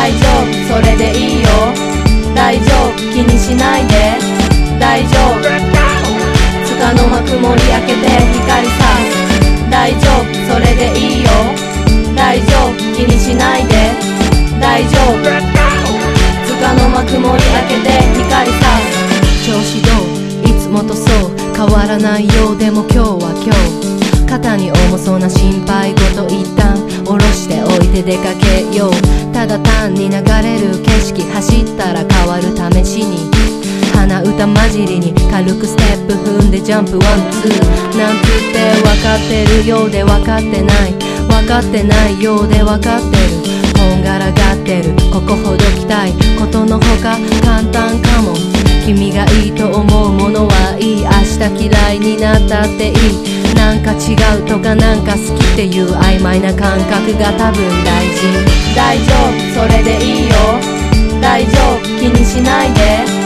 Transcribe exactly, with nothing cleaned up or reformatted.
大丈夫それでいいよ大丈夫気にしないで大丈夫束の間曇り開けて光さす大丈夫それでいいよ大丈夫気にしないで大丈夫束の間曇り開けて光さす調子どういつもとそう変わらないようでも今日は今日肩に重そうな心配事一旦下ろしておいて出かけようただ単に流れる景色走ったら変わる試しに鼻歌混じりに軽くステップ踏んでジャンプワンツーなんつって分かってるようで分かってない分かってないようで分かってるこんがらがってるここほどきたいことのほか簡単かも君がいいと思うものはいい明日嫌いになったっていいなんか違うとかなんか好きっていう曖昧な感覚が多分大事大丈夫それでいいよ大丈夫気にしないで